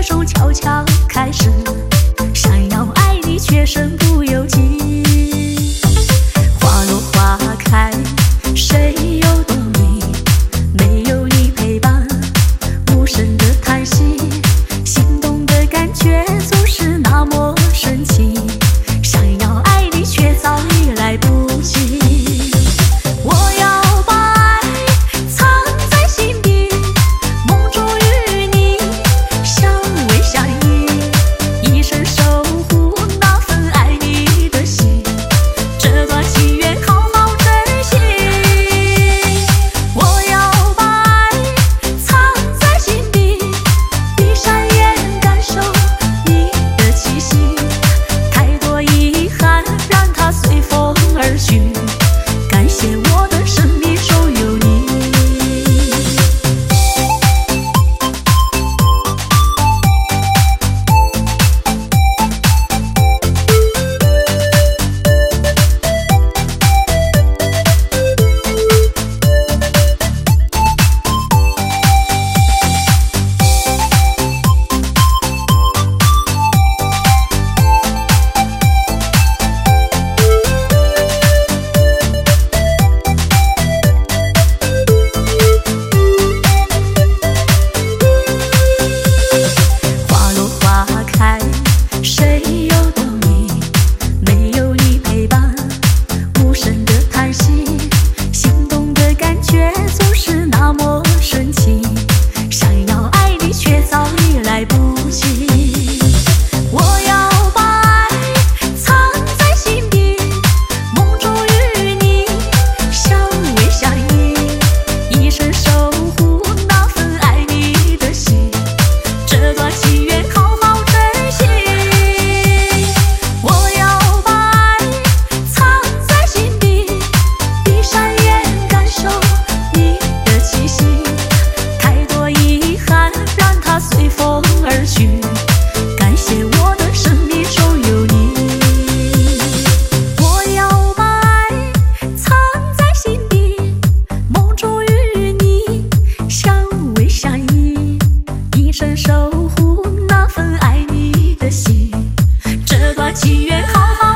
手悄悄开始，想要爱你却身不由己。花落花开，谁又懂你？没有你陪伴，无声的叹息，心动的感觉总是那么神奇。想要爱你却早已来不及。我要把爱藏在心底，梦中与你相偎相依，一生守护那份爱你的心，这段情缘好好珍惜。我要把爱藏在心底，闭上眼感受你的气息，太多遗憾让它随风而去，感谢我的生命中有你。花落花开，谁又懂你？没有你陪伴，无声的叹息，心动的感觉总是那么神奇。想要爱你却早已来不及。我要把爱藏在心底，梦中与你相偎相依，一生守护那份爱你的心，这段情缘好好珍惜。我要把爱藏在心底，闭上眼感受你的气息，太多遗憾让它随风而去，感谢我的生命中有你。我要把爱藏在心底，梦中与你相偎相依，一生守护那份爱你的心，这段情缘好好